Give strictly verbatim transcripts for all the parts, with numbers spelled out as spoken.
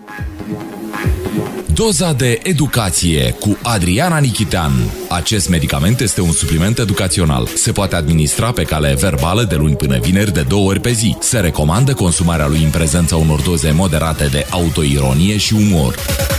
Doza de educație cu Adriana Nichitean. Acest medicament este un supliment educațional. Se poate administra pe cale verbală de luni până vineri de două ori pe zi. Se recomandă consumarea lui în prezența unor doze moderate de autoironie și umor.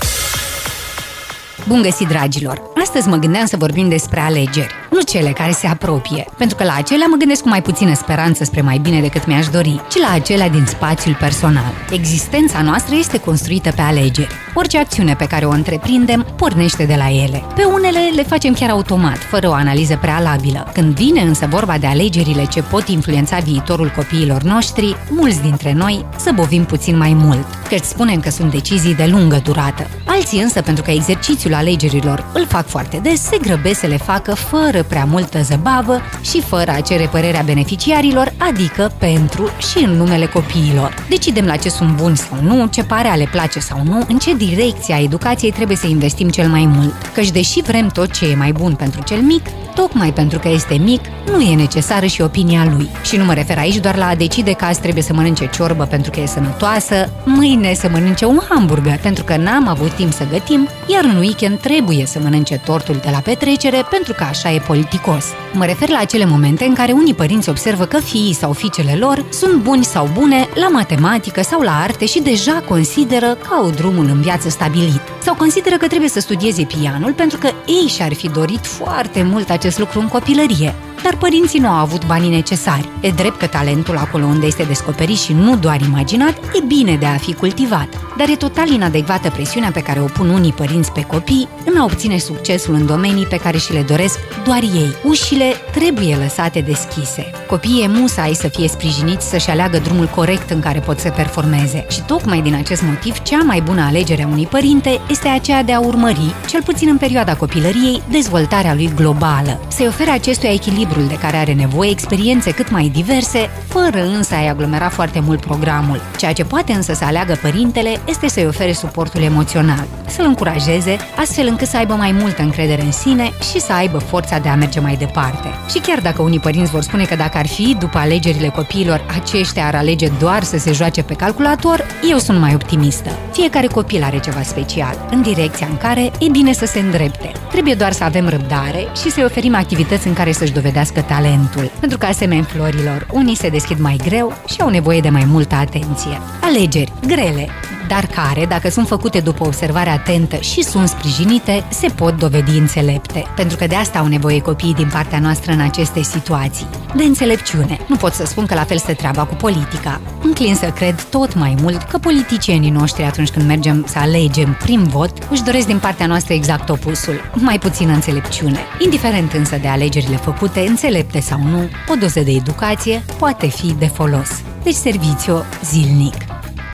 Bun găsit, dragilor! Astăzi mă gândeam să vorbim despre alegeri, nu cele care se apropie, pentru că la acelea mă gândesc cu mai puțină speranță spre mai bine decât mi-aș dori, ci la acelea din spațiul personal. Existența noastră este construită pe alegeri. Orice acțiune pe care o întreprindem pornește de la ele. Pe unele le facem chiar automat, fără o analiză prealabilă. Când vine însă vorba de alegerile ce pot influența viitorul copiilor noștri, mulți dintre noi zăbovim puțin mai mult, căci spunem că sunt decizii de lungă durată. Alții însă, pentru că exercițiul alegerilor îl fac foarte des, se grăbesc să le facă fără prea multă zăbavă și fără a cere părerea beneficiarilor, adică pentru și în numele copiilor. Decidem la ce sunt buni sau nu, ce pare a le place sau nu, în ce direcție a educației trebuie să investim cel mai mult. Căci deși vrem tot ce e mai bun pentru cel mic, tocmai pentru că este mic, nu e necesară și opinia lui. Și nu mă refer aici doar la a decide că azi trebuie să mănânce ciorbă pentru că e sănătoasă, mâine să mănânce un hamburger pentru că n-am avut timp să gătim, iar în weekend trebuie să mănânce tortul de la petrecere pentru că așa e politicos. Mă refer la acele momente în care unii părinți observă că fiii sau fiicele lor sunt buni sau bune la matematică sau la arte și deja consideră că au drumul în viață stabilit. Sau consideră că trebuie să studieze pianul pentru că ei și-ar fi dorit foarte mult acest lucru în copilărie, dar părinții nu au avut banii necesari. E drept că talentul acolo unde este descoperit și nu doar imaginat, e bine de a fi cultivat. Dar e total inadecvată presiunea pe care o pun unii părinți pe copii în a obține succesul în domenii pe care și le doresc doar ei. Ușile trebuie lăsate deschise. Copiii e musai să fie sprijiniți să-și aleagă drumul corect în care pot să performeze. Și tocmai din acest motiv, cea mai bună alegere a unui părinte este aceea de a urmări, cel puțin în perioada copilăriei, dezvoltarea lui globală. Să-i ofere acestuia echilibrul de care are nevoie, experiențe cât mai diverse, fără însă a-i aglomera foarte mult programul. Ceea ce poate însă să aleagă părintele este să-i ofere suportul emoțional, să-l încurajeze, astfel încât să aibă mai multă încredere în sine și să aibă forța de a merge mai departe. Și chiar dacă unii părinți vor spune că dacă ar fi după alegerile copiilor, aceștia ar alege doar să se joace pe calculator, eu sunt mai optimistă. Fiecare copil are ceva special, în direcția în care e bine să se îndrepte. Trebuie doar să avem răbdare și să-i oferim activități în care să-și dovedească talentul. Pentru că, asemeni florilor, unii se deschid mai greu și au nevoie de mai multă atenție. Alegeri grele, dar care, dacă sunt făcute după observare atentă și sunt sprijinite, se pot dovedi înțelepte. Pentru că de asta au nevoie copiii din partea noastră în aceste situații. De înțelepciune. Nu pot să spun că la fel stă treaba cu politica. Înclin să cred tot mai mult că politicienii noștri, atunci când mergem să alegem prin vot, își doresc din partea noastră exact opusul. Mai puțină înțelepciune. Indiferent însă de alegerile făcute, înțelepte sau nu, o doză de educație poate fi de folos. Deci servițiu zilnic.